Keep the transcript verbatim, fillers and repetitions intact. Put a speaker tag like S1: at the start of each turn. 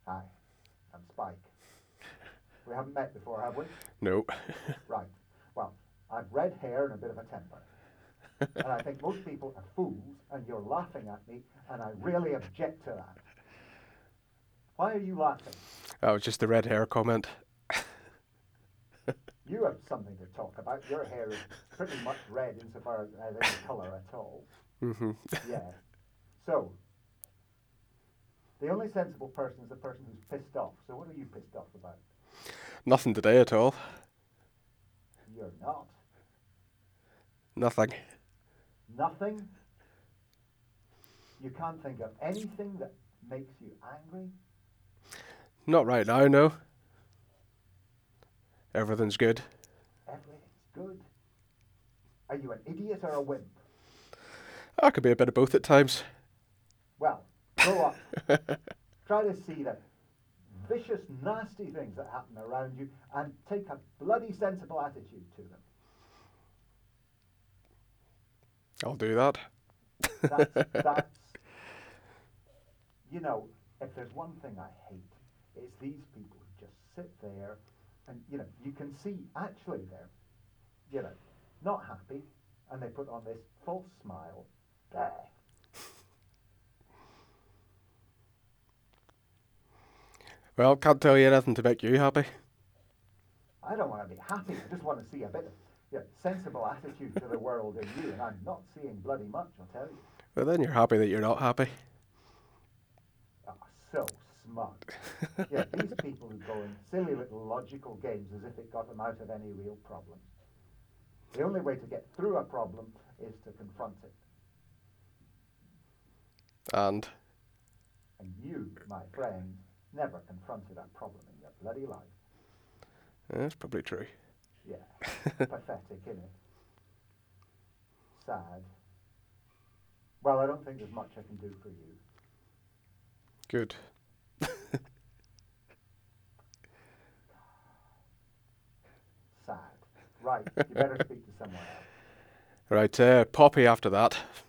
S1: Hi, I'm Spike. We haven't met before, have we?
S2: No.
S1: Right. Well, I've red hair and a bit of a temper. And I think most people are fools, and you're laughing at me, and I really object to that. Why are you laughing?
S2: That was just the red hair comment.
S1: You have something to talk about. Your hair is pretty much red insofar as, as any colour at all.
S2: hmm
S1: Yeah. So, the only sensible person is the person who's pissed off. So, what are you pissed off about?
S2: Nothing today at all.
S1: You're not.
S2: Nothing.
S1: Nothing? You can't think of anything that makes you angry?
S2: Not right now, no. Everything's good.
S1: Everything's good. Are you an idiot or a wimp?
S2: I could be a bit of both at times.
S1: Well, grow up. Try to see the vicious, nasty things that happen around you and take a bloody sensible attitude to them.
S2: I'll do that.
S1: That's, that's, you know, if there's one thing I hate, it's these people who just sit there and, you know, you can see actually they're, you know, not happy and they put on this false smile. There.
S2: Well, can't tell you anything to make you happy.
S1: I don't want to be happy. I just want to see a bit of you know, sensible attitude to the world in you, and I'm not seeing bloody much, I'll tell you.
S2: But then you're happy that you're not happy.
S1: Ah, so smug. Yeah, these people who go in silly little logical games as if it got them out of any real problems. The only way to get through a problem is to confront it.
S2: And
S1: And you, my friend, never confronted a problem in your bloody life.
S2: yeah, that's probably true.
S1: Yeah, pathetic, innit? Sad. Well, I don't think there's much I can do for you.
S2: Good.
S1: Sad. Right, you better speak to someone else.
S2: Right, uh, Poppy after that.